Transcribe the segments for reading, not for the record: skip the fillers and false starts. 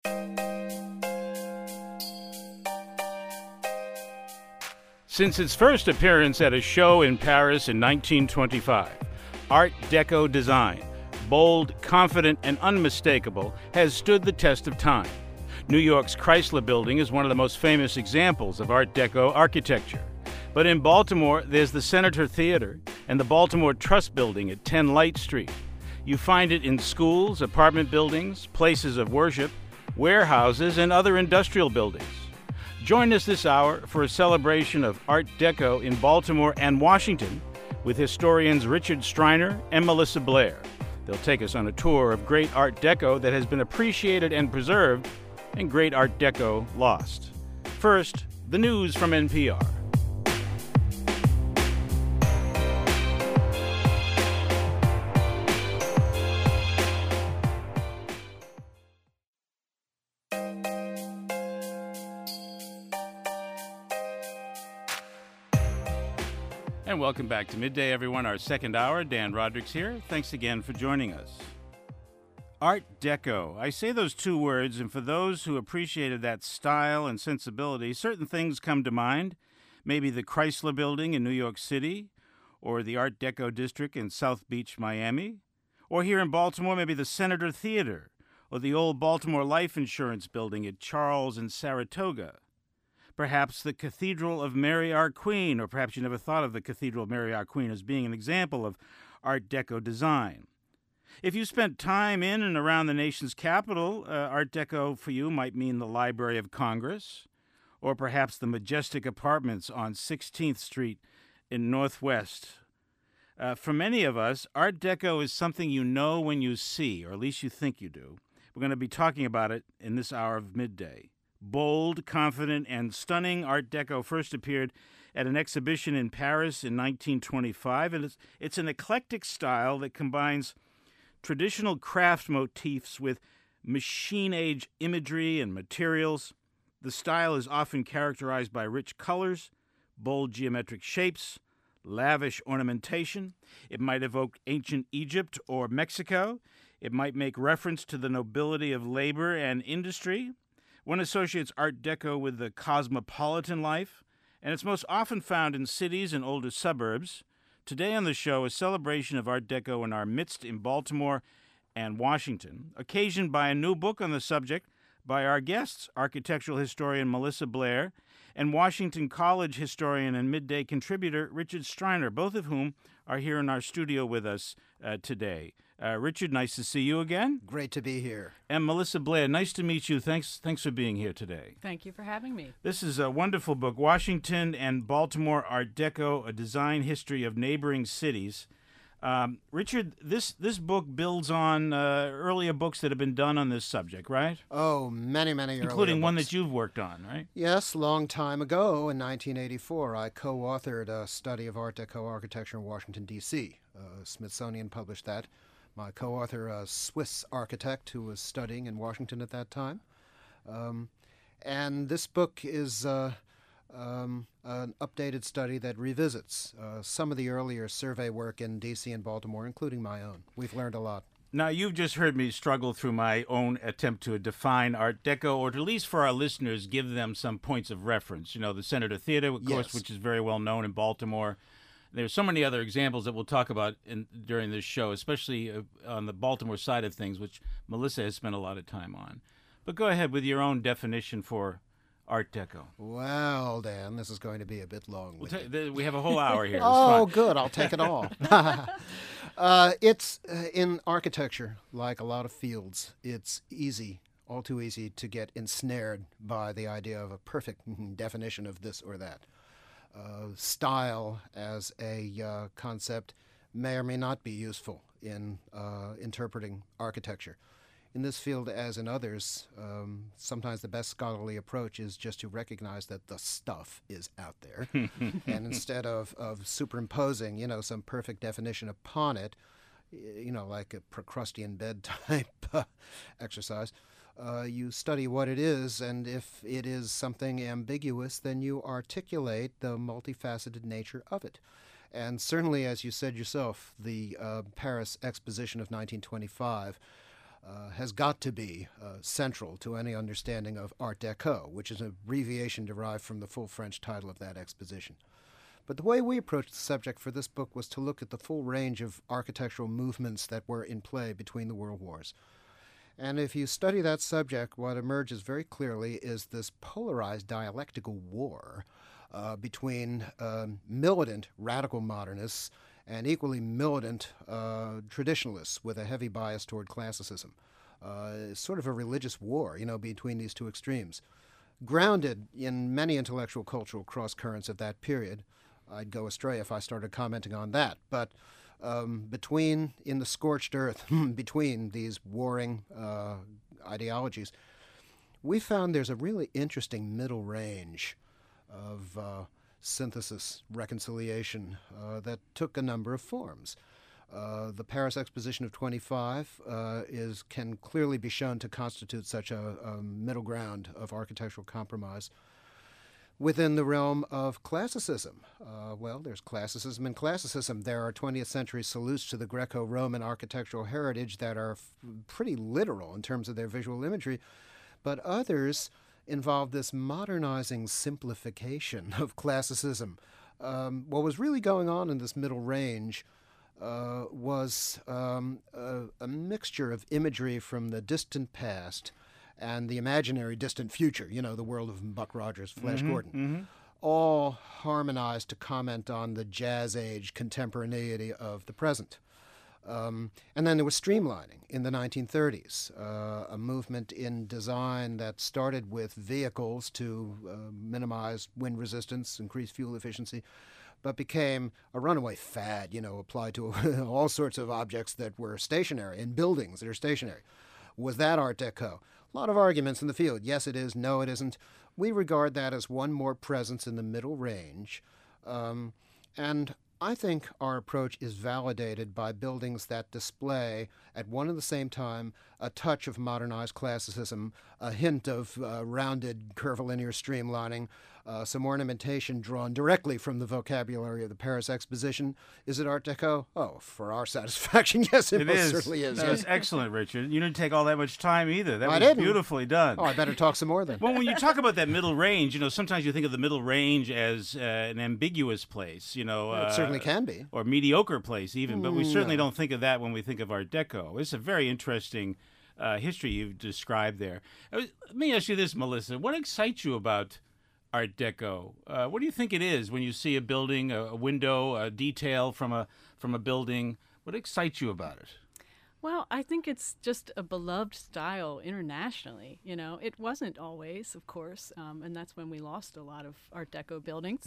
Since its first appearance at a show in Paris in 1925, Art Deco design, bold, confident, and unmistakable, has stood the test of time. New York's Chrysler Building is one of the most famous examples of Art Deco architecture. But in Baltimore, there's the Senator Theater and the Baltimore Trust Building at 10 Light Street. You find it in schools, apartment buildings, places of worship, warehouses, and other industrial buildings. Join us this hour for a celebration of Art Deco in Baltimore and Washington with historians Richard Striner and Melissa Blair. They'll take us on a tour of great Art Deco that has been appreciated and preserved, and great Art Deco lost. First, the news from NPR. And welcome back to Midday, everyone. Our second hour, Dan Roderick's here. Thanks again for joining us. Art Deco. I say those two words, and for those who appreciated that style and sensibility, certain things come to mind. Maybe the Chrysler Building in New York City, or the Art Deco district in South Beach, Miami. Or here in Baltimore, maybe the Senator Theater, or the old Baltimore Life Insurance Building at Charles and Saratoga. Perhaps the Cathedral of Mary Our Queen, or perhaps you never thought of the Cathedral of Mary Our Queen as being an example of Art Deco design. If you spent time in and around the nation's capital, Art Deco for you might mean the Library of Congress, or perhaps the majestic apartments on 16th Street in Northwest. For many of us, Art Deco is something you know when you see, or at least you think you do. We're going to be talking about it in this hour of Midday. Bold, confident, and stunning Art Deco first appeared at an exhibition in Paris in 1925, and it's an eclectic style that combines traditional craft motifs with machine-age imagery and materials. The style is often characterized by rich colors, bold geometric shapes, lavish ornamentation. It might evoke ancient Egypt or Mexico. It might make reference to the nobility of labor and industry. One associates Art Deco with the cosmopolitan life, and it's most often found in cities and older suburbs. Today on the show, a celebration of Art Deco in our midst in Baltimore and Washington, occasioned by a new book on the subject by our guests, architectural historian Melissa Blair and Washington College historian and Midday contributor Richard Striner, both of whom are here in our studio with us today. Richard, nice to see you again. Great to be here. And Melissa Blair, nice to meet you. Thanks for being here today. Thank you for having me. This is a wonderful book, Washington and Baltimore Art Deco, A Design History of Neighboring Cities. Richard, this book builds on earlier books that have been done on this subject, right? Oh, many earlier including one books. that you've worked on, right? Yes, long time ago in 1984, I co-authored a study of Art Deco architecture in Washington, D.C. Smithsonian published that. My co-author, a Swiss architect who was studying in Washington at that time. And this book is an updated study that revisits some of the earlier survey work in D.C. and Baltimore, including my own. We've learned a lot. Now, you've just heard me struggle through my own attempt to define Art Deco, or at least for our listeners, give them some points of reference. You know, the Senator Theater, of course, which is very well known in Baltimore. There's so many other examples that we'll talk about during this show, especially on the Baltimore side of things, which Melissa has spent a lot of time on. But go ahead with your own definition for Art Deco. Well, Dan, this is going to be a bit long. We have a whole hour here. Oh, good. I'll take it all. It's in architecture, like a lot of fields, it's easy, all too easy to get ensnared by the idea of a perfect definition of this or that. Style as a concept may or may not be useful in interpreting architecture. In this field, as in others, sometimes the best scholarly approach is just to recognize that the stuff is out there. And instead of superimposing, some perfect definition upon it, like a Procrustean bed type exercise, you study what it is, and if it is something ambiguous, then you articulate the multifaceted nature of it. And certainly, as you said yourself, the Paris Exposition of 1925 has got to be central to any understanding of Art Deco, which is an abbreviation derived from the full French title of that exposition. But the way we approached the subject for this book was to look at the full range of architectural movements that were in play between the world wars. And if you study that subject, what emerges very clearly is this polarized dialectical war between militant radical modernists and equally militant traditionalists with a heavy bias toward classicism. Sort of a religious war, between these two extremes. Grounded in many intellectual cultural cross-currents of that period. I'd go astray if I started commenting on that. But in the scorched earth, between these warring ideologies, we found there's a really interesting middle range of synthesis, reconciliation that took a number of forms. The Paris Exposition of 25 can clearly be shown to constitute such a middle ground of architectural compromise. Within the realm of classicism, there's classicism and classicism. There are 20th century salutes to the Greco-Roman architectural heritage that are pretty literal in terms of their visual imagery, but others involve this modernizing simplification of classicism. What was really going on in this middle range was a mixture of imagery from the distant past and the imaginary distant future, the world of Buck Rogers, Flash Gordon, all harmonized to comment on the jazz age contemporaneity of the present. And then there was streamlining in the 1930s, a movement in design that started with vehicles to minimize wind resistance, increase fuel efficiency, but became a runaway fad, applied to all sorts of objects that were stationary and buildings that are stationary. Was that Art Deco? A lot of arguments in the field. Yes, it is. No, it isn't. We regard that as one more presence in the middle range. And I think our approach is validated by buildings that display, at one and the same time, a touch of modernized classicism, a hint of rounded curvilinear streamlining, some ornamentation drawn directly from the vocabulary of the Paris Exposition. Is it Art Deco? Oh, for our satisfaction, yes, it most certainly is. That was excellent, Richard. You didn't take all that much time either. That was didn't. Beautifully done. Oh, I better talk some more then. Well, when you talk about that middle range, sometimes you think of the middle range as an ambiguous place, It certainly can be. Or mediocre place even, but we certainly don't think of that when we think of Art Deco. It's a very interesting history you've described there. Let me ask you this, Melissa. What excites you about Art Deco? What do you think it is when you see a building, a window, a detail from a building? What excites you about it? Well, I think it's just a beloved style internationally. It wasn't always, of course, and that's when we lost a lot of Art Deco buildings.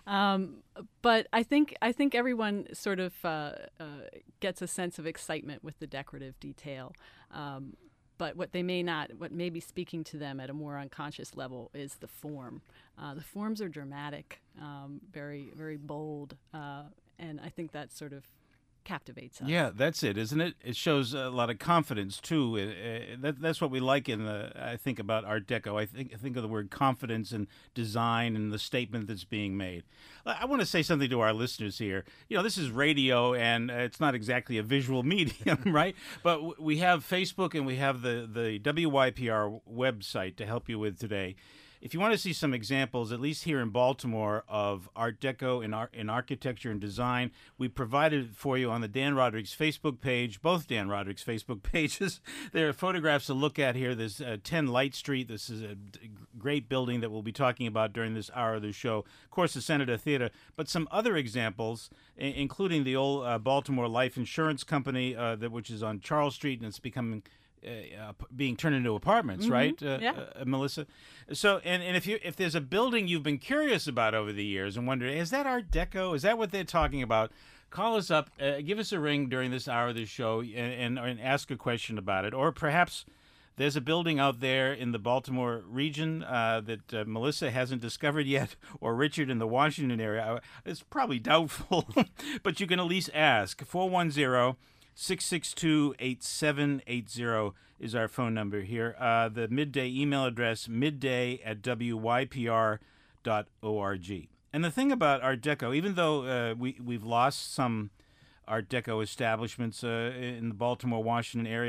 But I think everyone sort of gets a sense of excitement with the decorative detail. But what may be speaking to them at a more unconscious level is the form. The forms are dramatic, very, very bold, and I think that sort of captivates us. Yeah, that's it, isn't it? It shows a lot of confidence too. That's what we like I think about Art Deco. I think of the word confidence and design and the statement that's being made. I want to say something to our listeners here. This is radio and it's not exactly a visual medium, right? But we have Facebook and we have the WYPR website to help you with today. If you want to see some examples, at least here in Baltimore, of Art Deco in architecture and design, we provided for you on the Dan Rodrigues Facebook page, both Dan Rodrigues Facebook pages. There are photographs to look at here. There's 10 Light Street. This is a great building that we'll be talking about during this hour of the show. Of course, the Senator Theater, but some other examples, including the old Baltimore Life Insurance Company, which is on Charles Street, and it's becoming being turned into apartments, right, Melissa? So, and if there's a building you've been curious about over the years and wondered, is that Art Deco? Is that what they're talking about? Call us up, give us a ring during this hour of the show, and ask a question about it. Or perhaps there's a building out there in the Baltimore region that Melissa hasn't discovered yet, or Richard in the Washington area. It's probably doubtful, but you can at least ask. 410-662-8780 is our phone number here. The Midday email address, midday@wypr.org. And the thing about Art Deco, even though we've lost some Art Deco establishments in the Baltimore, Washington area,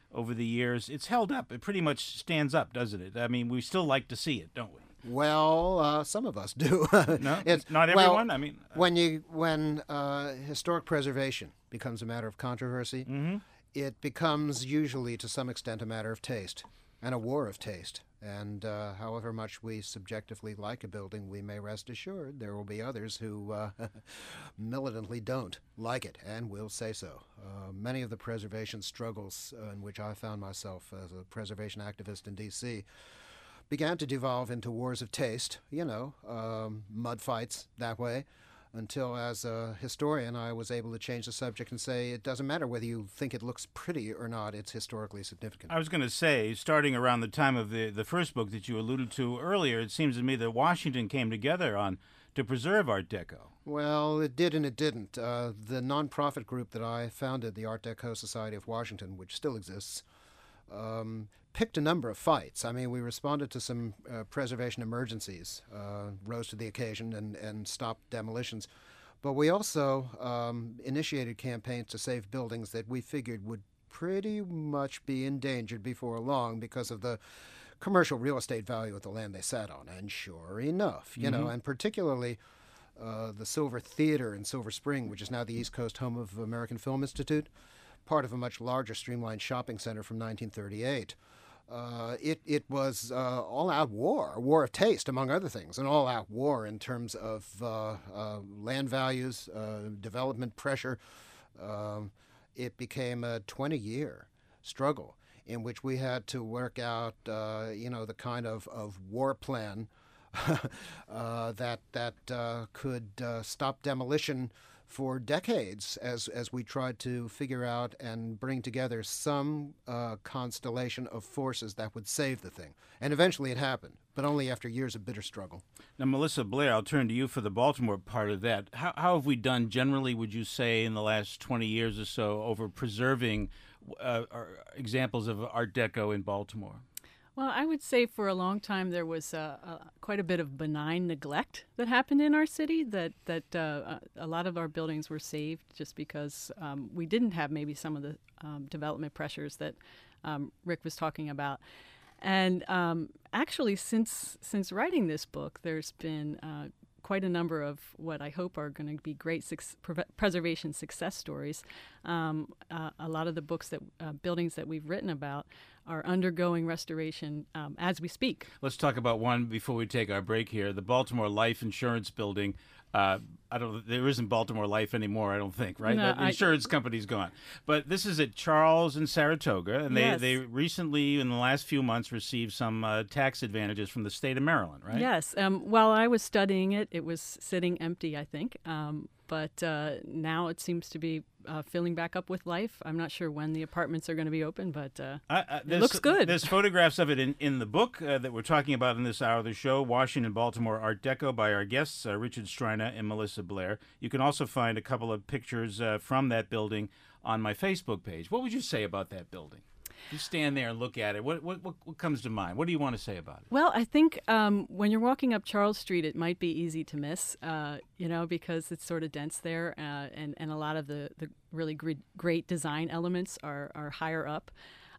over the years. It's held up. It pretty much stands up, doesn't it? I mean, we still like to see it, don't we? Well, some of us do. No, not everyone. Well, I mean, when historic preservation becomes a matter of controversy, it becomes usually to some extent a matter of taste and a war of taste. And however much we subjectively like a building, we may rest assured there will be others who militantly don't like it and will say so. Many of the preservation struggles in which I found myself as a preservation activist in D.C. began to devolve into wars of taste, mud fights that way, until as a historian I was able to change the subject and say it doesn't matter whether you think it looks pretty or not, it's historically significant. I was going to say, starting around the time of the first book that you alluded to earlier, it seems to me that Washington came together to preserve Art Deco. Well, it did and it didn't. The nonprofit group that I founded, the Art Deco Society of Washington, which still exists, picked a number of fights. I mean, we responded to some preservation emergencies, rose to the occasion and stopped demolitions. But we also initiated campaigns to save buildings that we figured would pretty much be endangered before long because of the commercial real estate value of the land they sat on. And sure enough, and particularly the Silver Theater in Silver Spring, which is now the East Coast home of American Film Institute, part of a much larger streamlined shopping center from 1938. It was all-out war, a war of taste, among other things, an all-out war in terms of land values, development pressure. It became a 20-year struggle in which we had to work out, the kind of war plan that could stop demolition for decades as we tried to figure out and bring together some constellation of forces that would save the thing. And eventually it happened, but only after years of bitter struggle. Now, Melissa Blair, I'll turn to you for the Baltimore part of that. How have we done generally, would you say, in the last 20 years or so over preserving examples of Art Deco in Baltimore? Well, I would say for a long time there was quite a bit of benign neglect that happened in our city, that a lot of our buildings were saved just because we didn't have maybe some of the development pressures that Rick was talking about. And actually, since writing this book, there's been quite a number of what I hope are going to be great preservation success stories. A lot of the buildings that we've written about are undergoing restoration as we speak. Let's talk about one before we take our break here. The Baltimore Life Insurance Building. There isn't Baltimore Life anymore, I don't think, right? No, the insurance company's gone. But this is at Charles and Saratoga, and Yes. they recently, in the last few months, received some tax advantages from the state of Maryland, right? Yes. While I was studying it, it was sitting empty, I think. But now it seems to be filling back up with life. I'm not sure when the apartments are going to be open, but it looks good. There's photographs of it in the book that we're talking about in this hour of the show, Washington, Baltimore Art Deco, by our guests, Richard Strina and Melissa Blair. You can also find a couple of pictures from that building on my Facebook page. What would you say about that building? You stand there and look at it. What comes to mind? What do you want to say about it? Well, I think when you're walking up Charles Street, it might be easy to miss, because it's sort of dense there, and a lot of the really great design elements are higher up.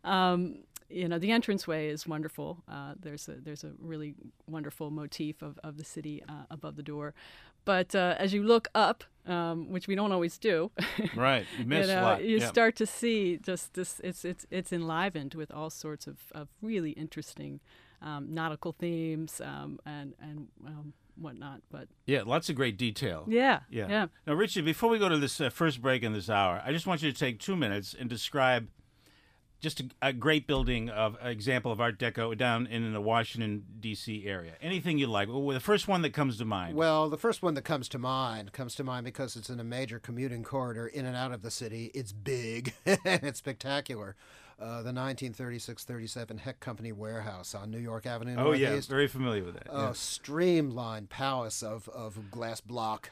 The entranceway is wonderful. There's a really wonderful motif of the city above the door. But as you look up, which we don't always do, right, you miss a lot. You start to see just this. It's enlivened with all sorts of really interesting nautical themes and whatnot. But yeah, lots of great detail. Yeah. Now, Richard, before we go to this first break in this hour, I just want you to take 2 minutes and describe just a great building example of Art Deco down in the Washington, D.C. area. Anything you like. Well, the first one that comes to mind. Well, the first one that comes to mind because it's in a major commuting corridor in and out of the city. It's big and it's spectacular. The 1936-37 Heck Company warehouse on New York Avenue Northeast. Oh, yeah, very familiar with that. A streamlined palace of glass block.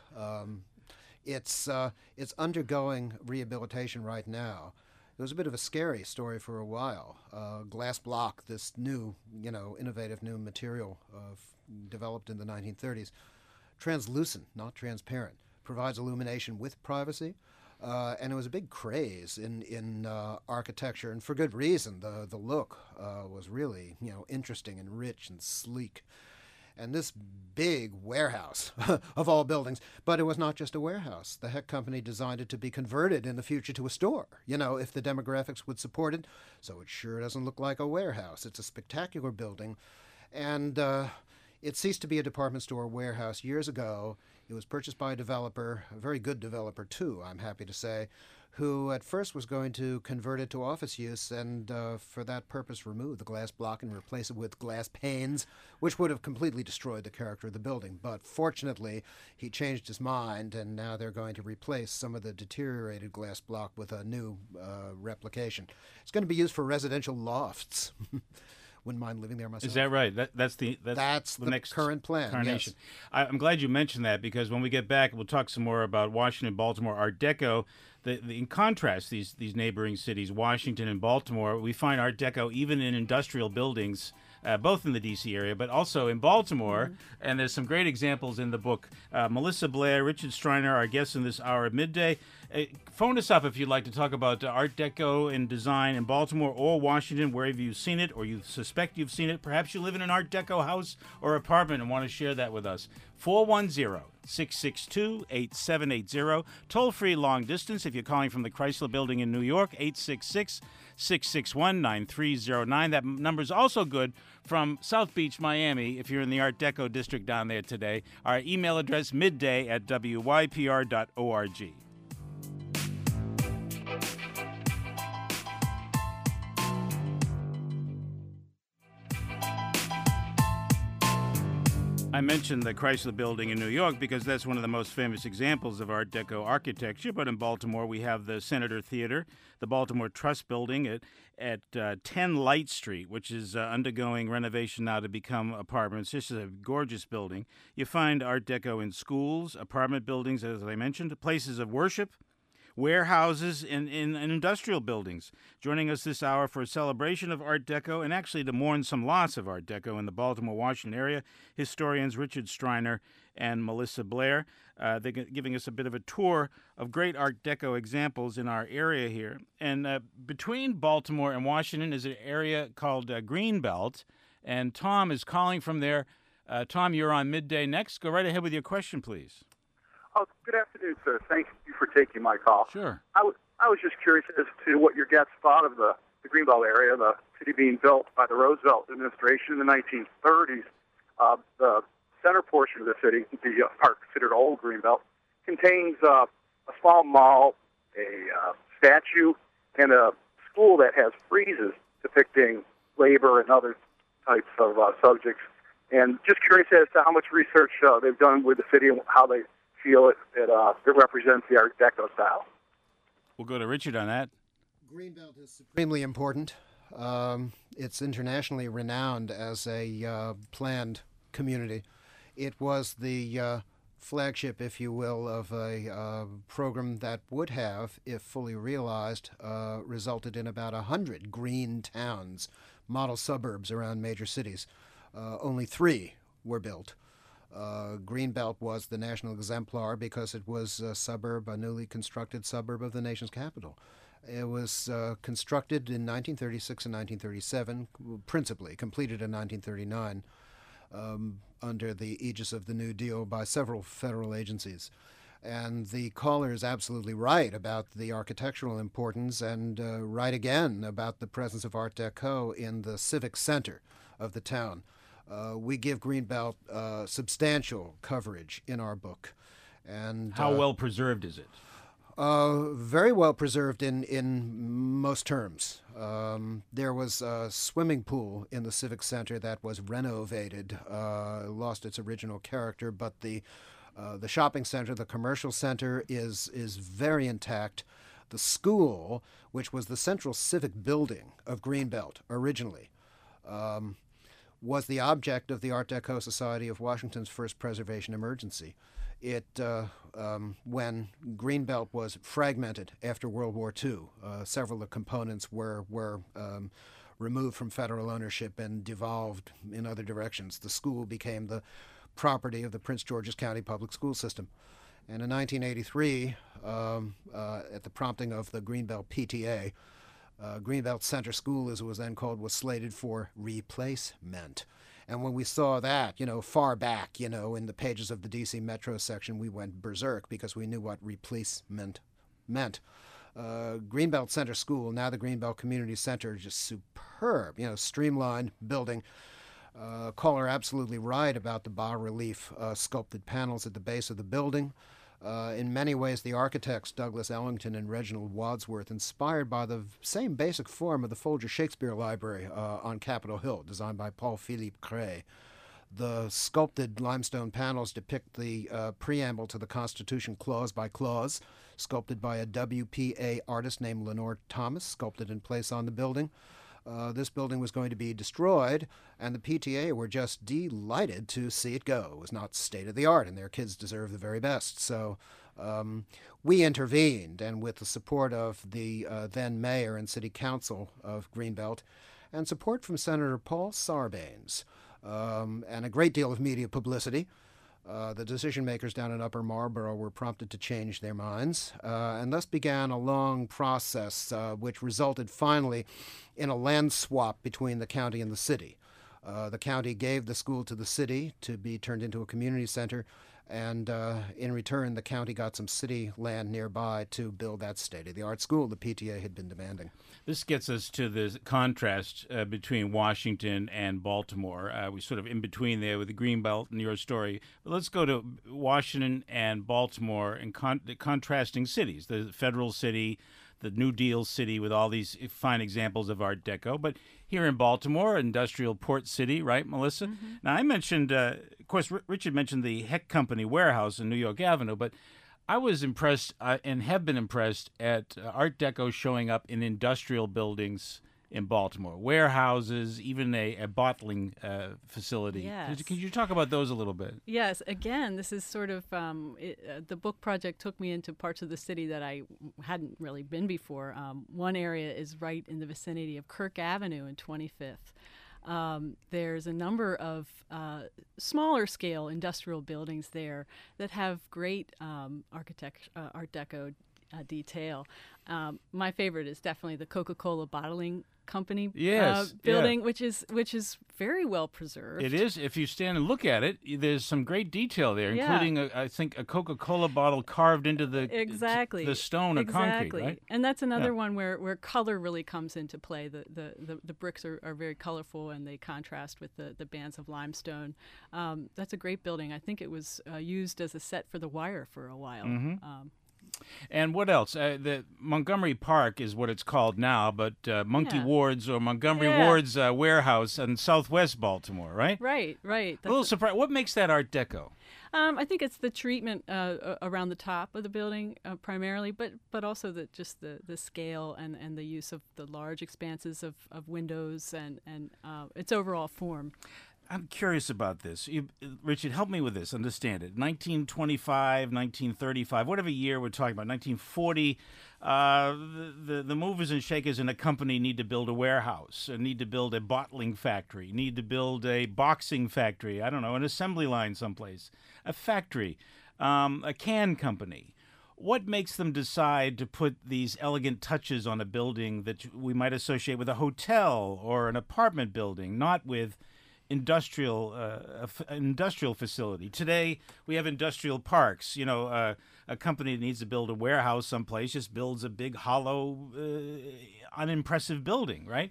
It's undergoing rehabilitation right now. It was a bit of a scary story for a while. Glass block, this new, innovative new material developed in the 1930s, translucent, not transparent, provides illumination with privacy. And it was a big craze in architecture, and for good reason. The look was really interesting and rich and sleek. And this big warehouse of all buildings, but it was not just a warehouse. The Heck Company designed it to be converted in the future to a store, if the demographics would support it. So it sure doesn't look like a warehouse. It's a spectacular building. And it ceased to be a department store warehouse years ago. It was purchased by a developer, a very good developer too, I'm happy to say, who at first was going to convert it to office use and for that purpose remove the glass block and replace it with glass panes, which would have completely destroyed the character of the building. But fortunately, he changed his mind, and now they're going to replace some of the deteriorated glass block with a new replication. It's going to be used for residential lofts. Wouldn't mind living there myself. Is that right? That's the next current plan. Incarnation. Yes. I'm glad you mentioned that, because when we get back, we'll talk some more about Washington, Baltimore, Art Deco. In contrast, these neighboring cities, Washington and Baltimore, we find Art Deco even in industrial buildings, both in the D.C. area, but also in Baltimore. Mm-hmm. And there's some great examples in the book. Melissa Blair, Richard Striner, our guests in this hour at midday. Phone us up if you'd like to talk about Art Deco and design in Baltimore or Washington, wherever you've seen it or you suspect you've seen it. Perhaps you live in an Art Deco house or apartment and want to share that with us. 410-662-8780. Toll-free long distance if you're calling from the Chrysler Building in New York, 866-661-9309. That number's also good from South Beach, Miami, if you're in the Art Deco district down there today. Our email address, midday@wypr.org. I mentioned the Chrysler Building in New York because that's one of the most famous examples of Art Deco architecture. But in Baltimore, we have the Senator Theater, the Baltimore Trust Building at 10 Light Street, which is undergoing renovation now to become apartments. This is a gorgeous building. You find Art Deco in schools, apartment buildings, as I mentioned, places of worship, warehouses, and in industrial buildings. Joining us this hour for a celebration of Art Deco and actually to mourn some loss of Art Deco in the Baltimore, Washington area, historians Richard Striner and Melissa Blair. They're giving us a bit of a tour of great Art Deco examples in our area here. And between Baltimore and Washington is an area called Greenbelt, and Tom is calling from there. Tom, you're on Midday Next. Go right ahead with your question, please. Oh, good afternoon, sir. Thank you for taking my call. Sure. I was just curious as to what your guests thought of the Greenbelt area, the city being built by the Roosevelt administration in the 1930s. The center portion of the city, the part considered old Greenbelt, contains a small mall, a statue, and a school that has friezes depicting labor and other types of subjects. And just curious as to how much research they've done with the city and how they feel it represents the Art Deco style. We'll go to Richard on that. Greenbelt is supremely important. It's internationally renowned as a planned community. It was the flagship, if you will, of a program that would have, if fully realized, resulted in about 100 green towns, model suburbs around major cities. Only 3 were built. Greenbelt was the national exemplar because it was a newly constructed suburb of the nation's capital. It was constructed in 1936 and 1937, principally completed in 1939, under the aegis of the New Deal by several federal agencies. And the caller is absolutely right about the architectural importance and right again about the presence of Art Deco in the civic center of the town. We give Greenbelt substantial coverage in our book. And how well preserved is it? Very well preserved in most terms. There was a swimming pool in the Civic Center that was renovated, lost its original character, but the shopping center, the commercial center, is very intact. The school, which was the central civic building of Greenbelt originally, was the object of the Art Deco Society of Washington's first preservation emergency. It, when Greenbelt was fragmented after World War II, several of the components were removed from federal ownership and devolved in other directions. The school became the property of the Prince George's County Public School System. And in 1983, at the prompting of the Greenbelt PTA, Greenbelt Center School, as it was then called, was slated for replacement. And when we saw that, far back, in the pages of the D.C. Metro section, we went berserk because we knew what replacement meant. Greenbelt Center School, now the Greenbelt Community Center, just superb, streamlined building. Caller absolutely right about the bas-relief sculpted panels at the base of the building. In many ways, the architects Douglas Ellington and Reginald Wadsworth, inspired by the same basic form of the Folger Shakespeare Library on Capitol Hill, designed by Paul-Philippe Cret. The sculpted limestone panels depict the preamble to the Constitution clause by clause, sculpted by a WPA artist named Lenore Thomas, sculpted in place on the building. This building was going to be destroyed, and the PTA were just delighted to see it go. It was not state-of-the-art, and their kids deserve the very best. So we intervened, and with the support of the then mayor and city council of Greenbelt, and support from Senator Paul Sarbanes, and a great deal of media publicity, the decision-makers down in Upper Marlboro were prompted to change their minds, and thus began a long process which resulted finally in a land swap between the county and the city. The county gave the school to the city to be turned into a community center, and in return, the county got some city land nearby to build that state-of-the-art school the PTA had been demanding. This gets us to the contrast between Washington and Baltimore. We're sort of in between there with the Greenbelt and your story. But let's go to Washington and Baltimore and the contrasting cities, the federal city, the New Deal city with all these fine examples of Art Deco. But here in Baltimore, industrial port city, right, Melissa? Mm-hmm. Now, I mentioned, of course, Richard mentioned the Heck Company warehouse in New York Avenue, but I was impressed and have been impressed at Art Deco showing up in industrial buildings in Baltimore, warehouses, even a bottling facility. Yes. Could you talk about those a little bit? Yes. Again, this is sort of the book project took me into parts of the city that I hadn't really been before. One area is right in the vicinity of Kirk Avenue and 25th. There's a number of smaller scale industrial buildings there that have great Art Deco detail. My favorite is definitely the Coca-Cola bottling company building, which is very well preserved. It is. If you stand and look at it, there's some great detail there, including I think a Coca-Cola bottle carved into the the stone or concrete, right? And that's another one where color really comes into play. The bricks are very colorful and they contrast with the bands of limestone. That's a great building. I think it was used as a set for The Wire for a while. Mm-hmm. And what else? The Montgomery Park is what it's called now, but Monkey Ward's or Montgomery Ward's warehouse in southwest Baltimore, right? Right. A little surprised. What makes that Art Deco? I think it's the treatment around the top of the building primarily, but also the scale and the use of the large expanses of windows and its overall form. I'm curious about this. Richard, help me with this, understand it. 1925, 1935, whatever year we're talking about, 1940, the movers and shakers in a company need to build a warehouse, need to build a bottling factory, need to build a boxing factory, I don't know, an assembly line someplace, a factory, a can company. What makes them decide to put these elegant touches on a building that we might associate with a hotel or an apartment building, not with industrial facility? Today we have industrial parks. A company that needs to build a warehouse someplace just builds a big hollow unimpressive building, right?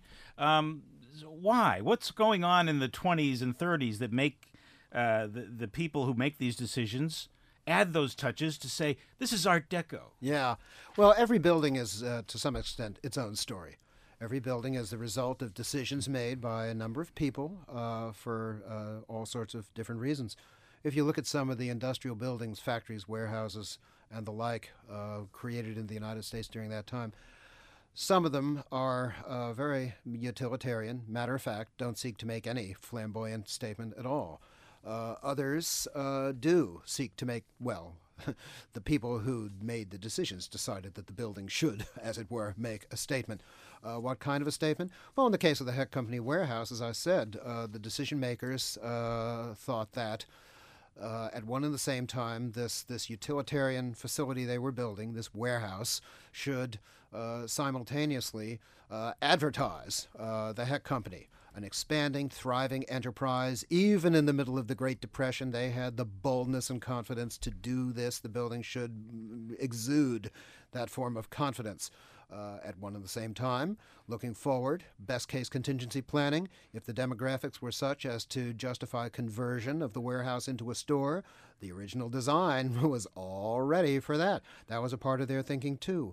Why? What's going on in the 20s and 30s that make the people who make these decisions add those touches to say this is Art Deco? Yeah, well, every building is to some extent its own story. Every building is the result of decisions made by a number of people for all sorts of different reasons. If you look at some of the industrial buildings, factories, warehouses, and the like created in the United States during that time, some of them are very utilitarian, matter of fact, don't seek to make any flamboyant statement at all. Others do seek to make, the people who made the decisions decided that the building should, as it were, make a statement. What kind of a statement? Well, in the case of the Heck Company warehouse, as I said, the decision makers thought that At one and the same time, this utilitarian facility they were building, this warehouse, should simultaneously advertise the Heck Company, an expanding, thriving enterprise. Even in the middle of the Great Depression, they had the boldness and confidence to do this. The building should exude that form of confidence. At one and the same time, looking forward, best case contingency planning. If the demographics were such as to justify conversion of the warehouse into a store, the original design was all ready for that. That was a part of their thinking too.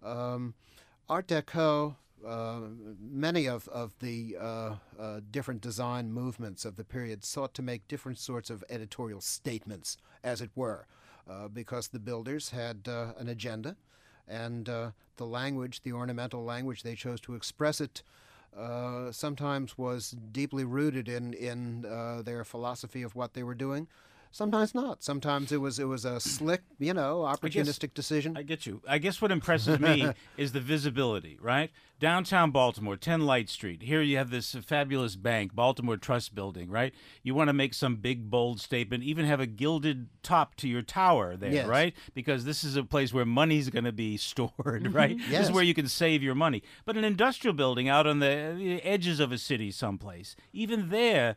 Art Deco, many of the different design movements of the period sought to make different sorts of editorial statements, as it were, because the builders had an agenda, and the language, the ornamental language they chose to express it, sometimes was deeply rooted in their philosophy of what they were doing. Sometimes not. Sometimes it was a slick, opportunistic decision. I get you. I guess what impresses me is the visibility, right? Downtown Baltimore, 10 Light Street. Here you have this fabulous bank, Baltimore Trust Building, right? You want to make some big, bold statement, even have a gilded top to your tower there, yes. right? Because this is a place where money's going to be stored, right? Yes. This is where you can save your money. But an industrial building out on the edges of a city someplace, even there,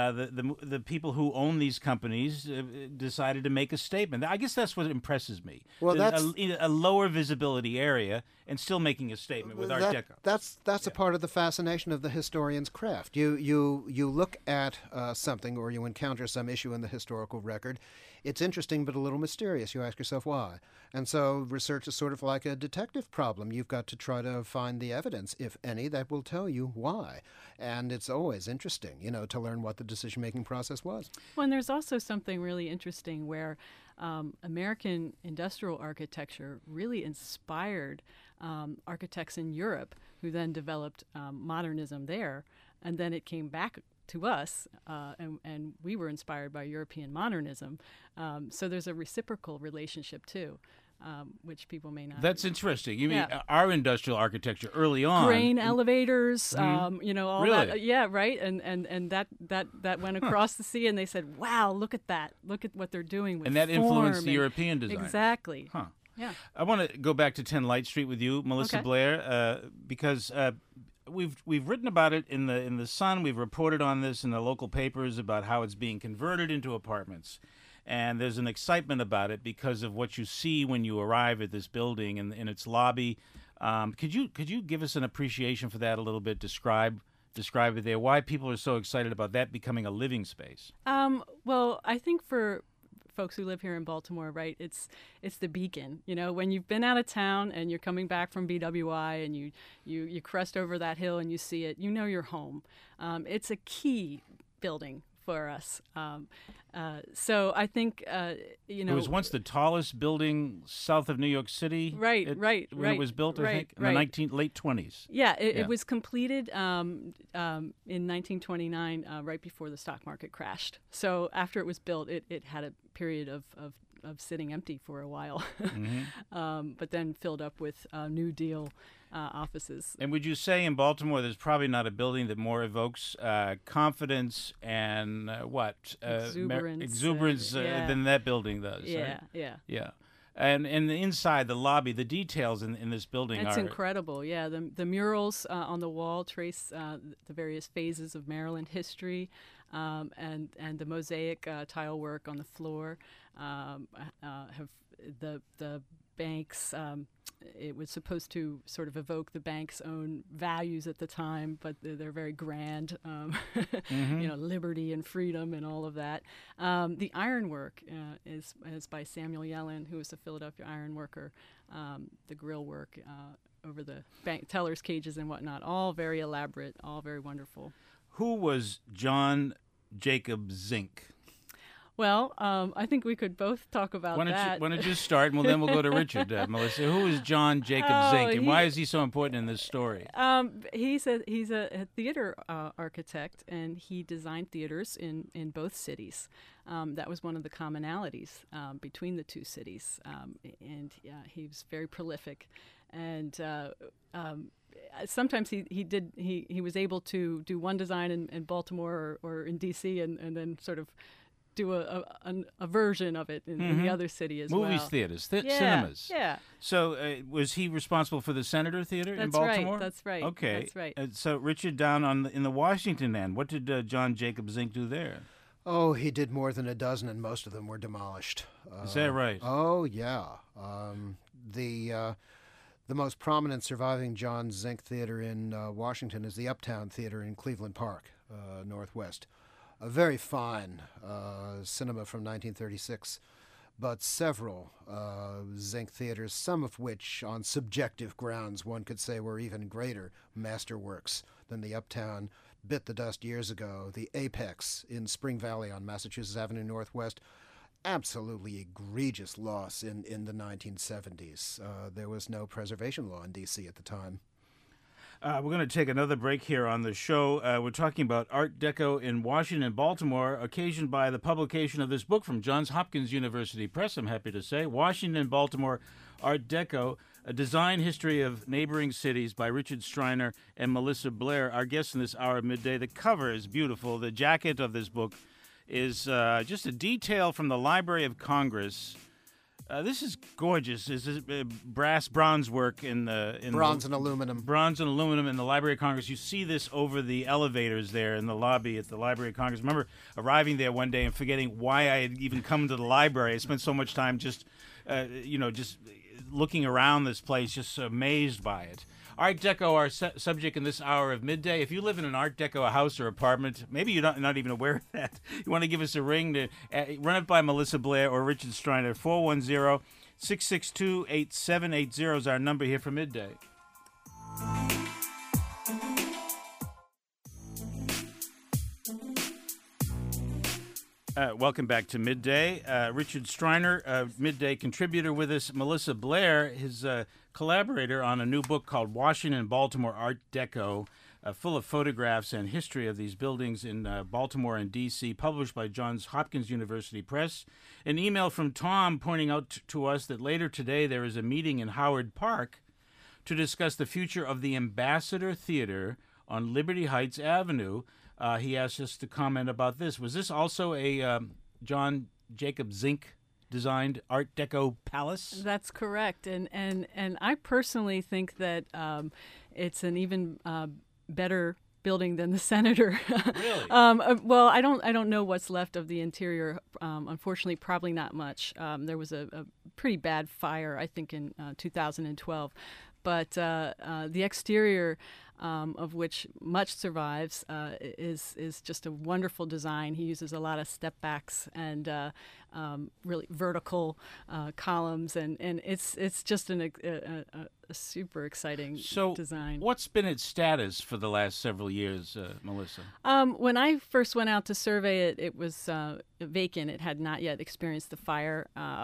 the people who own these companies decided to make a statement. I guess that's what impresses me. Well, that's a lower visibility area and still making a statement with Art Deco. That's a part of the fascination of the historian's craft. You look at something, or you encounter some issue in the historical record. It's interesting but a little mysterious. You ask yourself why. And so research is sort of like a detective problem. You've got to try to find the evidence, if any, that will tell you why. And it's always interesting, to learn what the decision-making process was. Well, and there's also something really interesting where American industrial architecture really inspired architects in Europe, who then developed modernism there, and then it came back to us, and we were inspired by European modernism. So there's a reciprocal relationship too, which people may not. That's interesting. You mean our industrial architecture early on? Grain elevators, all really? that. Yeah, right. And that went across the sea, and they said, "Wow, look at that! Look at what they're doing with." And that influenced the European design. Exactly. Huh. Yeah. I want to go back to 10 Light Street with you, Melissa Okay. Blair, because we've written about it in the Sun. We've reported on this in the local papers about how it's being converted into apartments, and there's an excitement about it because of what you see when you arrive at this building and in its lobby. Could you give us an appreciation for that a little bit? Describe it there. Why people are so excited about that becoming a living space? Well, I think for folks who live here in Baltimore, right, it's the beacon. When you've been out of town and you're coming back from BWI and you crest over that hill and you see it, you're home. It's a key building for us. So I think, It was once the tallest building south of New York City. Right. When it was built, I think, in the late 20s. Yeah, it was completed in 1929, right before the stock market crashed. So after it was built, it had a period of sitting empty for a while, but then filled up with New Deal offices. And would you say in Baltimore there's probably not a building that more evokes confidence and exuberance than that building does? Yeah, right? Yeah. And the inside, the lobby, the details in this building it's are incredible. Yeah, the murals on the wall trace the various phases of Maryland history, and the mosaic tile work on the floor have the banks. It was supposed to sort of evoke the bank's own values at the time, but they're very grand, liberty and freedom and all of that. The ironwork is by Samuel Yellen, who was a Philadelphia iron worker. The grill work over the bank tellers' cages and whatnot, all very elaborate, all very wonderful. Who was John Jacob Zink? Well, I think we could both talk about that. Why don't you start, and then we'll go to Richard. Melissa, who is John Jacob Zink, and why is he so important in this story? He's a theater architect, and he designed theaters in both cities. That was one of the commonalities between the two cities, and he was very prolific. And sometimes he was able to do one design in Baltimore or in D.C. and then sort of do a version of it in the other city as well. Movies, theaters, Yeah, cinemas. Yeah. So was he responsible for the Senator Theater in That's Baltimore? right. That's right. Okay. That's right. So Richard, down in the Washington end, what did John Jacob Zink do there? Oh, he did more than a dozen, and most of them were demolished. Is that right? Oh, yeah. The most prominent surviving John Zink theater in Washington is the Uptown Theater in Cleveland Park, Northwest. A very fine cinema from 1936, but several Zink theaters, some of which, on subjective grounds, one could say were even greater masterworks than the Uptown, bit the dust years ago. The Apex in Spring Valley on Massachusetts Avenue Northwest, absolutely egregious loss in the 1970s. There was no preservation law in D.C. at the time. We're going to take another break here on the show. We're talking about Art Deco in Washington and Baltimore, occasioned by the publication of this book from Johns Hopkins University Press, I'm happy to say, Washington and Baltimore Art Deco, A Design History of Neighboring Cities by Richard Striner and Melissa Blair, our guests in this hour of midday. The cover is beautiful. The jacket of this book is just a detail from the Library of Congress. This is gorgeous. This is bronze work in bronze and aluminum. Bronze and aluminum in the Library of Congress. You see this over the elevators there in the lobby at the Library of Congress. I remember arriving there one day and forgetting why I had even come to the library. I spent so much time just looking around this place, just amazed by it. Art Deco, our subject in this hour of midday. If you live in an Art Deco house or apartment, maybe you're not even aware of that. You want to give us a ring to run it by Melissa Blair or Richard Striner. 410-662-8780 is our number here for midday. Welcome back to Midday. Richard Striner, Midday contributor with us. Melissa Blair, his collaborator on a new book called Washington and Baltimore Art Deco, full of photographs and history of these buildings in Baltimore and D.C., published by Johns Hopkins University Press. An email from Tom pointing out to us that later today there is a meeting in Howard Park to discuss the future of the Ambassador Theater on Liberty Heights Avenue. He asked us to comment about this. Was this also a John Jacob Zink designed Art Deco palace? That's correct, and I personally think that it's an even better building than the Senator. Really? Well, I don't know what's left of the interior. Unfortunately, probably not much. There was a pretty bad fire, I think, in 2012. But the exterior, of which much survives, is just a wonderful design. He uses a lot of step backs and really vertical columns, and it's just a super exciting design. So what's been its status for the last several years, Melissa? When I first went out to survey it, it was vacant. It had not yet experienced the fire.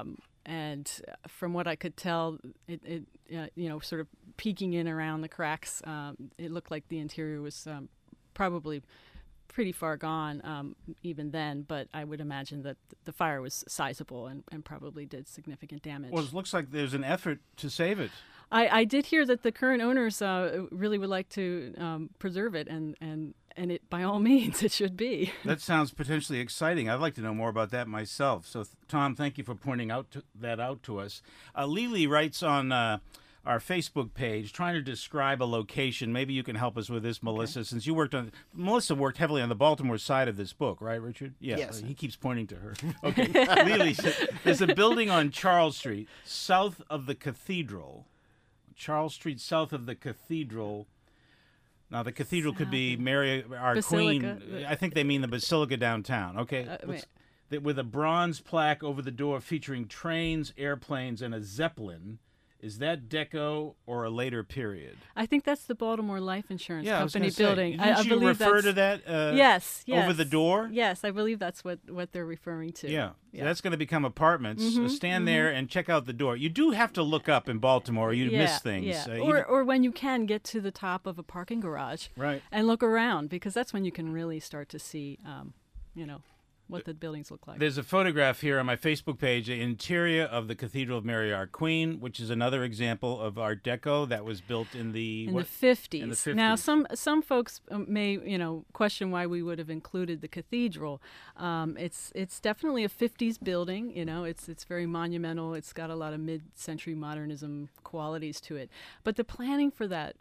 And from what I could tell, it sort of peeking in around the cracks, it looked like the interior was probably pretty far gone even then, but I would imagine that the fire was sizable and probably did significant damage. Well, it looks like there's an effort to save it. I did hear that the current owners really would like to preserve it, and it, by all means, it should be. That sounds potentially exciting. I'd like to know more about that myself. So, Tom, thank you for pointing that out to us. Lily writes on our Facebook page, trying to describe a location. Maybe you can help us with this, Melissa, okay. Since Melissa worked heavily on the Baltimore side of this book, right, Richard? Yeah, yes. He keeps pointing to her. Okay. Lily said, there's a building on Charles Street, south of the cathedral. Charles Street, south of the cathedral. Now, the cathedral could be Mary, our Basilica. Queen. I think they mean the Basilica downtown. Okay. With a bronze plaque over the door featuring trains, airplanes, and a Zeppelin. Is that Deco or a later period? I think that's the Baltimore Life Insurance Company say, building. I believe you refer that's, to that? Yes. Over the door? Yes, I believe that's what they're referring to. Yeah. That's going to become apartments. Stand there and check out the door. You do have to look up in Baltimore. You miss things. Yeah. Or when you can get to the top of a parking garage, right, and look around, because that's when you can really start to see, what the buildings look like. There's a photograph here on my Facebook page, the interior of the Cathedral of Mary Our Queen, which is another example of Art Deco that was built in the 50s. In the 50s. Now, some folks may question why we would have included the cathedral. It's definitely a 50s building. It's very monumental. It's got a lot of mid-century modernism qualities to it. But the planning for that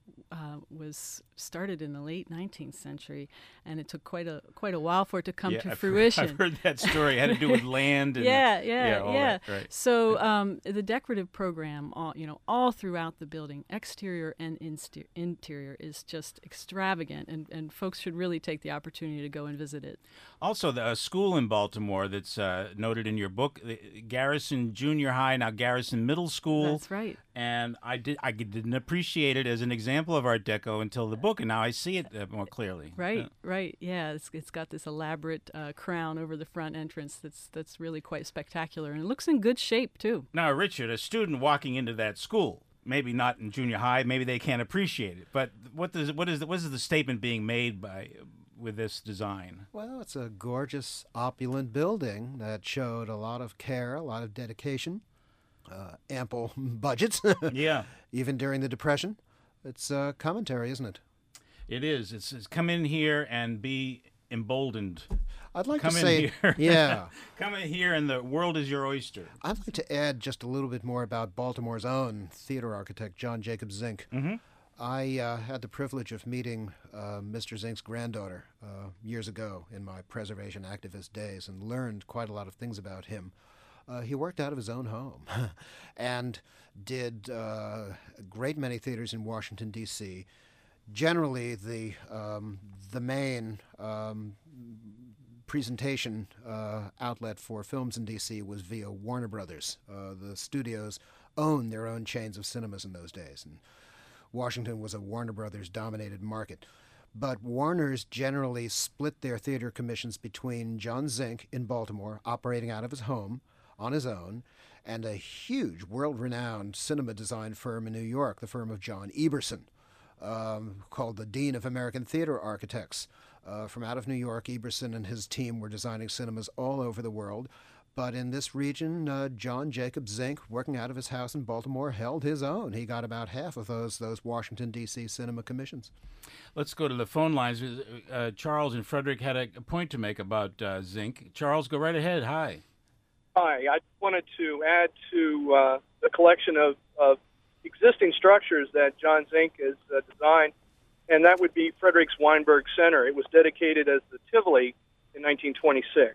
was started in the late 19th century, and it took quite a while for it to come to fruition. I've heard that story. It had to do with land. And, yeah. Right. So the decorative program, all throughout the building, exterior and interior, is just extravagant, and folks should really take the opportunity to go and visit it. Also, a school in Baltimore that's noted in your book, Garrison Junior High, now Garrison Middle School. That's right. And I didn't appreciate it as an example of Art Deco until the book, and now I see it more clearly. Right. Yeah, it's got this elaborate crown over the front entrance that's really quite spectacular, and it looks in good shape too. Now, Richard, a student walking into that school, maybe not in junior high, maybe they can't appreciate it, but what is the statement being made with this design? Well, it's a gorgeous, opulent building that showed a lot of care, a lot of dedication, ample budgets. Yeah. Even during the Depression. It's a commentary, isn't it? It is. It's come in here and be emboldened. I'd like come to in say, here. Yeah. Come in here and the world is your oyster. I'd like to add just a little bit more about Baltimore's own theater architect, John Jacob Zink. Mm-hmm. I had the privilege of meeting Mr. Zink's granddaughter years ago in my preservation activist days and learned quite a lot of things about him. He worked out of his own home and did a great many theaters in Washington, D.C. Generally, the main presentation outlet for films in D.C. was via Warner Brothers. The studios owned their own chains of cinemas in those days, and Washington was a Warner Brothers-dominated market. But Warner's generally split their theater commissions between John Zink in Baltimore, operating out of his home on his own, and a huge world-renowned cinema design firm in New York, the firm of John Eberson, called the Dean of American Theater Architects. From out of New York, Eberson and his team were designing cinemas all over the world. But in this region, John Jacob Zink, working out of his house in Baltimore, held his own. He got about half of those Washington, D.C. cinema commissions. Let's go to the phone lines. Charles and Frederick had a point to make about Zink. Charles, go right ahead. Hi. Hi. I wanted to add to the collection of existing structures that John Zink has designed, and that would be Frederick's Weinberg Center. It was dedicated as the Tivoli in 1926.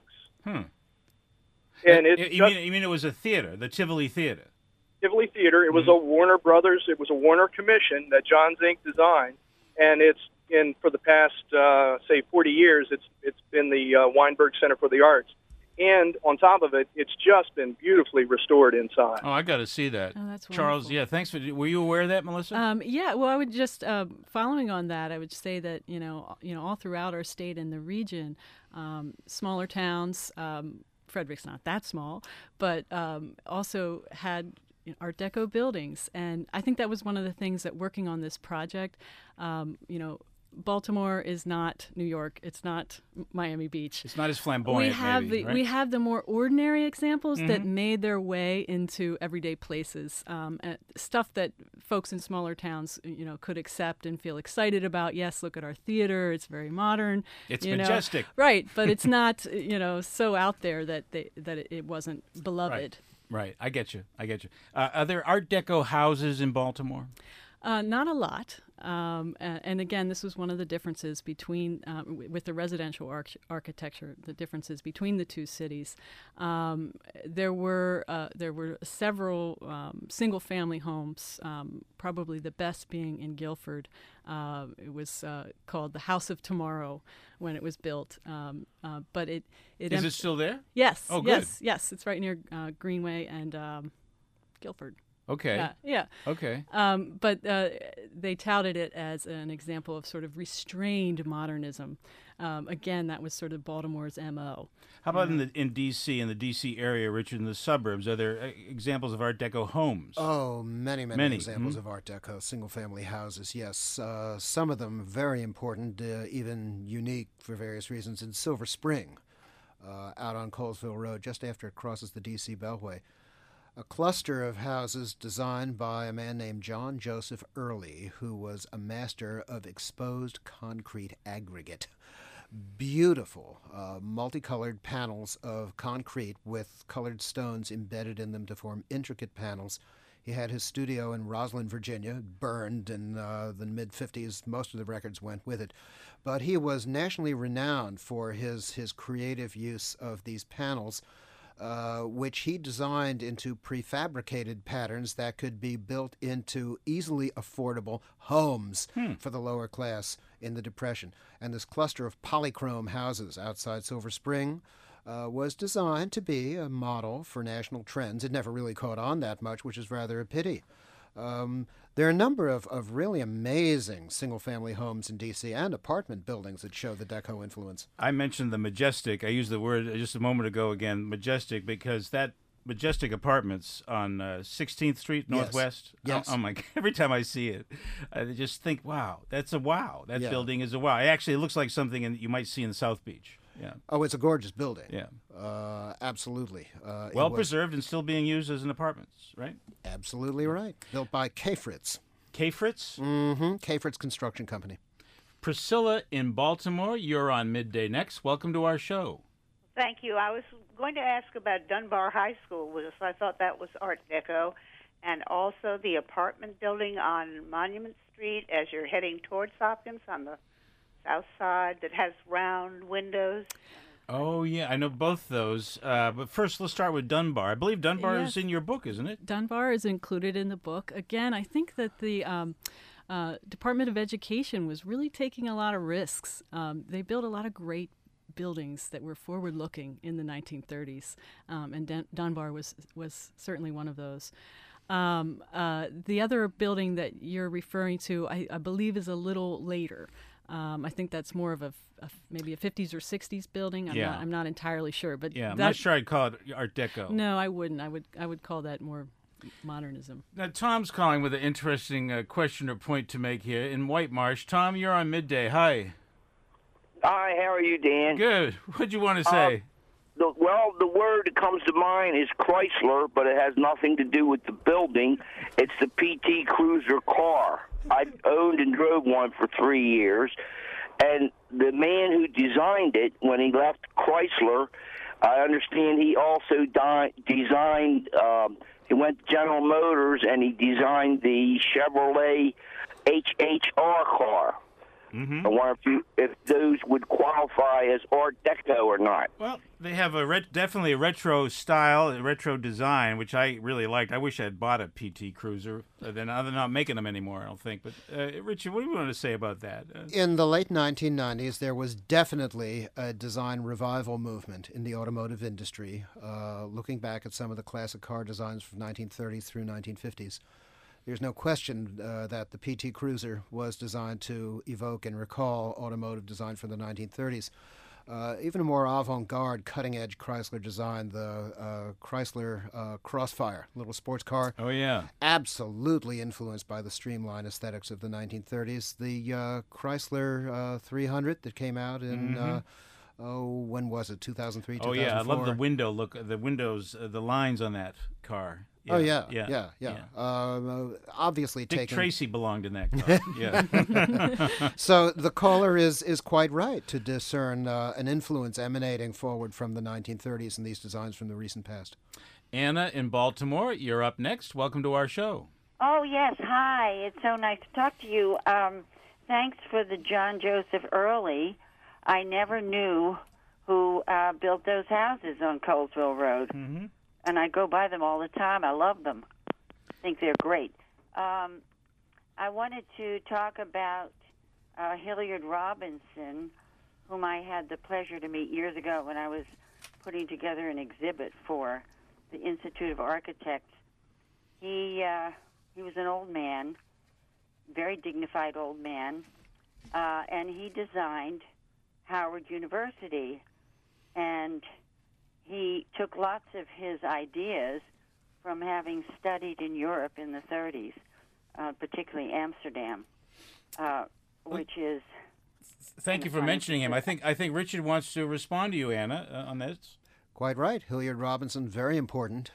And you mean it was a theater, the Tivoli Theater? Tivoli Theater. It was a Warner Brothers. It was a Warner commission that John Zink designed, and for the past 40 years, it's been the Weinberg Center for the Arts. And on top of it, it's just been beautifully restored inside. Oh, I got to see that. Oh, that's wonderful. Charles, yeah, thanks for. Were you aware of that, Melissa? Yeah. Well, I would just following on that, I would say that all throughout our state and the region, smaller towns. Frederick's not that small, but also had Art Deco buildings, and I think that was one of the things that working on this project, Baltimore is not New York. It's not Miami Beach. It's not as flamboyant. We have the more ordinary examples that made their way into everyday places, stuff that folks in smaller towns, could accept and feel excited about. Yes, look at our theater; it's very modern. It's majestic, right? But it's not, so out there that it wasn't beloved. Right. I get you. Are there Art Deco houses in Baltimore? Not a lot. And again, this was one of the differences between, with the residential architecture, the differences between the two cities. There were several single-family homes, probably the best being in Guilford. It was called the House of Tomorrow when it was built. But it is it still there? Yes. Oh, good. Yes. It's right near Greenway and Guilford. Okay. Yeah. Okay. But they touted it as an example of sort of restrained modernism. Again, that was sort of Baltimore's MO. How about in D.C., in the D.C. area, Richard, in the suburbs? Are there examples of Art Deco homes? Oh, many examples of Art Deco, single-family houses, yes. Some of them very important, even unique for various reasons, in Silver Spring. out on Colesville Road, just after it crosses the D.C. Beltway. A cluster of houses designed by a man named John Joseph Early, who was a master of exposed concrete aggregate. Beautiful, multicolored panels of concrete with colored stones embedded in them to form intricate panels. He had his studio in Roslyn, Virginia, burned in the mid-50s. Most of the records went with it. But he was nationally renowned for his creative use of these panels, which he designed into prefabricated patterns that could be built into easily affordable homes for the lower class in the Depression. And this cluster of polychrome houses outside Silver Spring was designed to be a model for national trends. It never really caught on that much, which is rather a pity. There are a number of really amazing single-family homes in D.C. and apartment buildings that show the Deco influence. I mentioned the Majestic. I used the word just a moment ago again, Majestic, because that Majestic Apartments on 16th Street Northwest. Yes. Oh my! Every time I see it, I just think, wow, that's a wow. That Yeah. building is a wow. It looks like something you might see in South Beach. Yeah. Oh, it's a gorgeous building. Yeah. Absolutely. Well preserved and still being used as an apartments, right? Absolutely right. Built by K. Fritz. K. Fritz? Mm-hmm. K. Fritz Construction Company. Priscilla in Baltimore, you're on Midday Next. Welcome to our show. Thank you. I was going to ask about Dunbar High School, which I thought that was Art Deco, and also the apartment building on Monument Street as you're heading towards Hopkins on the south side that has round windows. Oh, yeah, I know both those. But first, let's start with Dunbar. I believe Dunbar Yes. is in your book, isn't it? Dunbar is included in the book. Again, I think that the Department of Education was really taking a lot of risks. They built a lot of great buildings that were forward-looking in the 1930s, and Dunbar was certainly one of those. The other building that you're referring to, I believe, is a little later. I think that's more of maybe a 50s or 60s building. I'm not entirely sure, but Yeah, I'm not sure I'd call it Art Deco. No, I wouldn't. I would call that more modernism. Now, Tom's calling with an interesting question or point to make here in White Marsh. Tom, you're on Midday. Hi. Hi, how are you, Dan? Good. What'd you want to say? The word that comes to mind is Chrysler, but it has nothing to do with the building. It's the PT Cruiser car. I owned and drove one for 3 years, and the man who designed it, when he left Chrysler, I understand he also designed, he went to General Motors, and he designed the Chevrolet HHR car. Mm-hmm. I wonder if those would qualify as Art Deco or not. Well, they have definitely a retro style, a retro design, which I really liked. I wish I had bought a PT Cruiser. They're not making them anymore, I don't think. But, Richard, what do you want to say about that? In the late 1990s, there was definitely a design revival movement in the automotive industry, looking back at some of the classic car designs from 1930s through 1950s. There's no question that the PT Cruiser was designed to evoke and recall automotive design from the 1930s. Even a more avant-garde, cutting-edge Chrysler design, the Chrysler Crossfire, little sports car. Oh, yeah. Absolutely influenced by the streamlined aesthetics of the 1930s. The Chrysler 300 that came out in... when was it? 2003, 2004? Oh, yeah. I love the window look, the windows, the lines on that car. Yeah, yeah. Obviously Dick taken. Tracy belonged in that car. Yeah. So the caller is quite right to discern an influence emanating forward from the 1930s and these designs from the recent past. Anna in Baltimore, you're up next. Welcome to our show. Oh, yes. Hi. It's so nice to talk to you. Thanks for the John Joseph Early. I never knew who built those houses on Colesville Road. Mm-hmm. And I go by them all the time. I love them. I think they're great. I wanted to talk about Hilliard Robinson, whom I had the pleasure to meet years ago when I was putting together an exhibit for the Institute of Architects. He was an old man, very dignified old man, and he designed Howard University, and he took lots of his ideas from having studied in Europe in the 30s, particularly Amsterdam, which is Thank you for mentioning him. I think Richard wants to respond to you, Anna, on this. Quite right. Hilliard Robinson, very important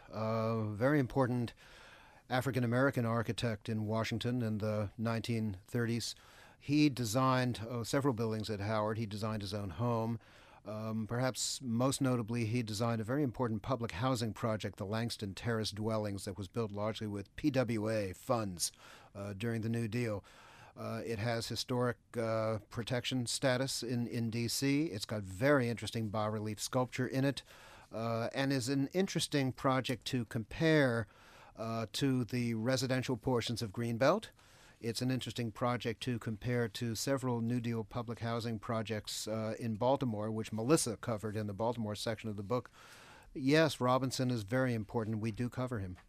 African-American architect in Washington in the 1930s. He designed several buildings at Howard. He designed his own home. Perhaps most notably, he designed a very important public housing project, the Langston Terrace Dwellings, that was built largely with PWA funds during the New Deal. It has historic protection status in D.C. It's got very interesting bas-relief sculpture in it, and is an interesting project to compare to the residential portions of Greenbelt. It's an interesting project to compare to several New Deal public housing projects in Baltimore, which Melissa covered in the Baltimore section of the book. Yes, Robinson is very important. We do cover him.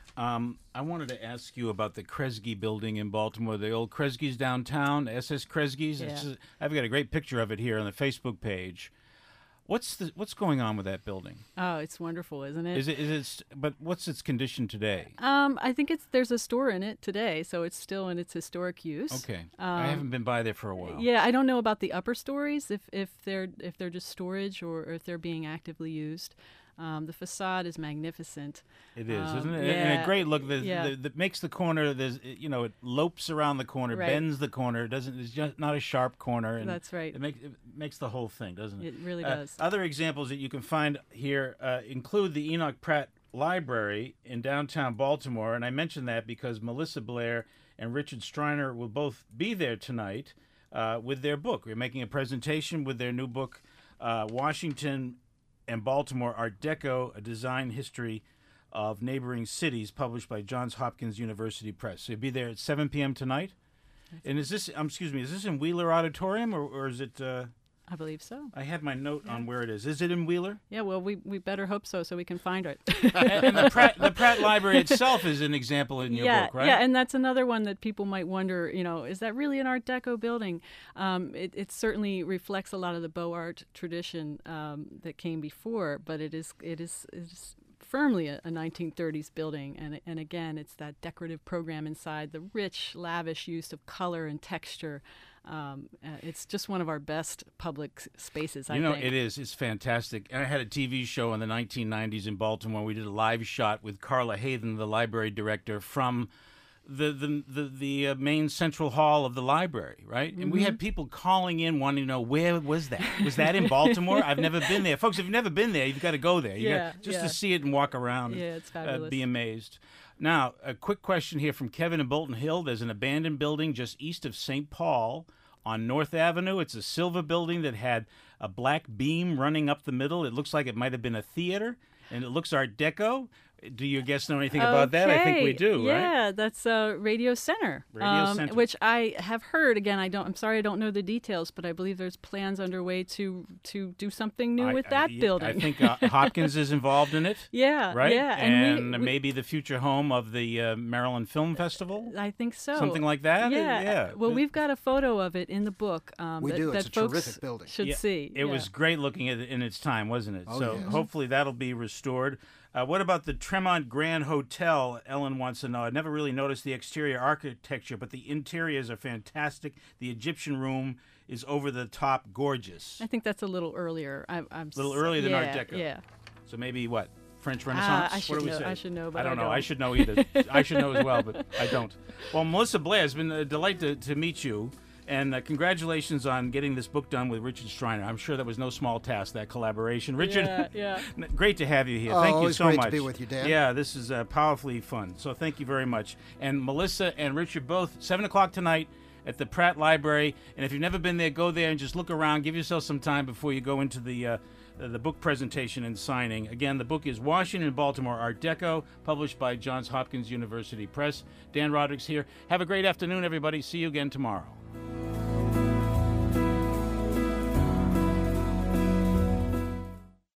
I wanted to ask you about the Kresge building in Baltimore, the old Kresge's downtown, SS Kresge's. Yeah. I've got a great picture of it here on the Facebook page. What's going on with that building? Oh, it's wonderful, isn't it? But what's its condition today? I think there's a store in it today, so it's still in its historic use. Okay, I haven't been by there for a while. Yeah, I don't know about the upper stories if they're just storage or if they're being actively used. The facade is magnificent. It is, isn't it? Yeah, And a great look. That makes the corner. It lopes around the corner, Right. bends the corner. It's just not a sharp corner. And That's right. It makes the whole thing, doesn't it? It really does. Other examples that you can find here include the Enoch Pratt Library in downtown Baltimore, and I mentioned that because Melissa Blair and Richard Striner will both be there tonight with their book. We're making a presentation with their new book, Washington and Baltimore Art Deco, a design history of neighboring cities, published by Johns Hopkins University Press. So you'll be there at 7 p.m. tonight. And is this in Wheeler Auditorium or is it? I believe so. I had my note on where it is. Is it in Wheeler? Yeah, well, we better hope so we can find it. And the Pratt Library itself is an example in your book, right? Yeah, and that's another one that people might wonder, is that really an Art Deco building? It certainly reflects a lot of the Beaux Art tradition that came before, but it is firmly a 1930s building, and again, it's that decorative program inside, the rich, lavish use of color and texture. It's just one of our best public spaces, I think. It is. It's fantastic. And I had a TV show in the 1990s in Baltimore. We did a live shot with Carla Hayden, the library director, from the main central hall of the library, right? And we had people calling in wanting to know, where was that? Was that in Baltimore? I've never been there. Folks, if you've never been there, you've got to go there. To see it and walk around and it's fabulous. Be amazed. Now, a quick question here from Kevin in Bolton Hill. There's an abandoned building just east of St. Paul on North Avenue. It's a silver building that had a black beam running up the middle. It looks like it might have been a theater, and it looks Art Deco. Do your guests know anything about that? I think we do, right? Yeah, that's Radio Center. Center. Which I have heard. Again, I'm sorry I don't know the details, but I believe there's plans underway to do something new with that building. I think Hopkins is involved in it. Yeah, right? Yeah, and maybe the future home of the Maryland Film Festival. I think so. Something like that. Yeah. Well, we've got a photo of it in the book. We do. It's that a folks terrific building. Should see. It was great looking at it in its time, wasn't it? Oh, so yes. hopefully that'll be restored. What about the Tremont Grand Hotel? Ellen wants to know. I never really noticed the exterior architecture, but the interiors are fantastic. The Egyptian room is over the top gorgeous. I think that's a little earlier. I'm a little earlier than Art Deco. Yeah. So maybe what? French Renaissance? I should what do we know. say? I should know, but I don't know. I should know either. I should know as well, but I don't. Well, Melissa Blair, it's been a delight to meet you. And congratulations on getting this book done with Richard Striner. I'm sure that was no small task, that collaboration. Richard, yeah. Great to have you here. Thank you so much. Always great to be with you, Dan. Yeah, this is powerfully fun. So thank you very much. And Melissa and Richard both, 7 o'clock tonight at the Pratt Library. And if you've never been there, go there and just look around. Give yourself some time before you go into the book presentation and signing. Again, the book is Washington and Baltimore Art Deco, published by Johns Hopkins University Press. Dan Rodrigues here. Have a great afternoon, everybody. See you again tomorrow.